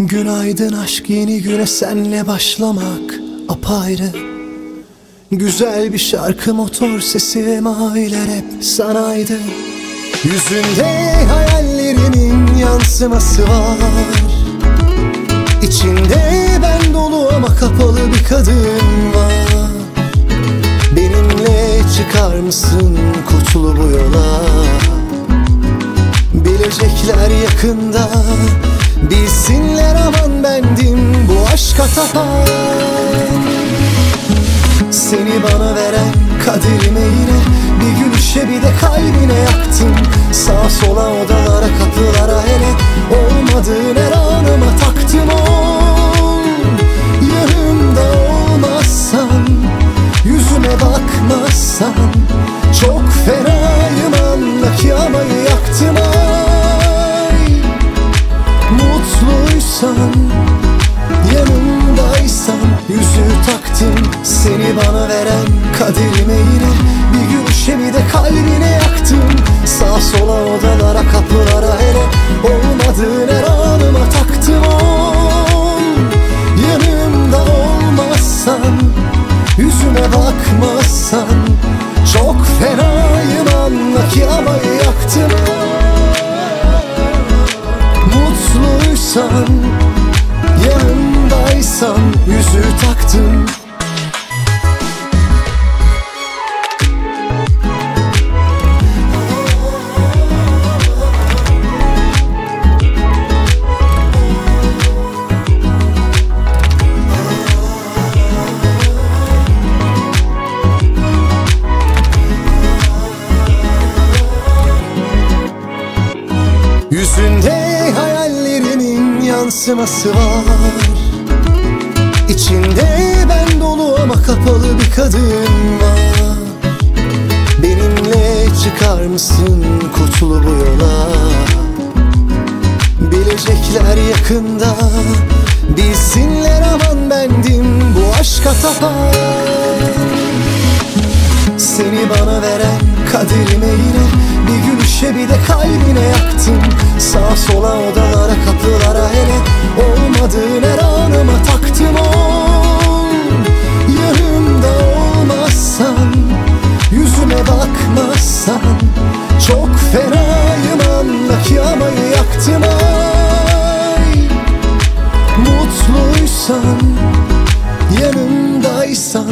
Günaydın aşk, yeni güne senle başlamak apayrı. Güzel bir şarkı, motor sesi, maviler hep sanaydı. Yüzünde hayallerimin yansıması var. İçinde ben dolu ama kapalı bir kadın var. Benimle çıkar mısın kutlu bu yola? Bilecekler yakında, bilsinler aman bendim bu aşka tapan. Seni bana veren kaderime yine bir gülüşe bir de kalbine yaktım. Sağa sola, odalara, kapılara, hele olmadığın her anıma taktım. Ol yanımda olmazsan, yüzüme bakmazsan, çok fenayım anla ki amayı yaktım. Ay mutluysan, yanımdaysan, yüzüğü taktım. Seni bana veren kaderime yine bir gülüşe bir de kalbine yaktım. Sağa sola, odalara, kapılara, hele olmadığın her anıma taktım. Ol yanımda olmazsan, yüzüme bakmazsan, çok fenayım anla ki amayı yaktım. Mutluysan, yanımdaysan, yüzüğü taktım. Yüzünde hayallerimin yansıması var. İçinde ben dolu ama kapalı bir kadın var. Benimle çıkar mısın kutlu bu yola? Bilecekler yakında, bilsinler aman bendim bu aşka tapan. Seni bana veren kaderime yine bir gülüşe bir de kalbine yaktım. Sağa sola, odalara, kapılara, hele olmadığın her anıma taktım. Ol yanımda olmazsan, yüzüme bakmazsan, çok fenayım anla ki amayı yaktım. Ay mutluysan, yanımdaysan,